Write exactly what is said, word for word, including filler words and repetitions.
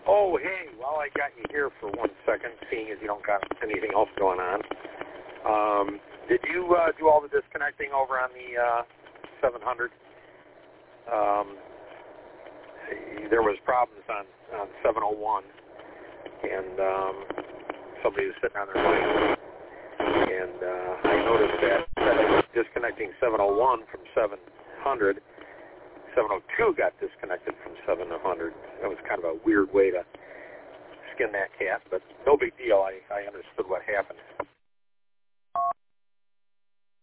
Oh, hey, while I got you here for one second, seeing as you don't got anything else going on, um, did you uh, do all the disconnecting over on the uh, seven hundred? Um, there was problems on, on seven oh one, and um, somebody was sitting on their mic, and uh, I noticed that, that I was disconnecting seven oh one from seven hundred. seven oh two got disconnected from seven hundred. That was kind of a weird way to skin that cat, but no big deal. I, I understood what happened.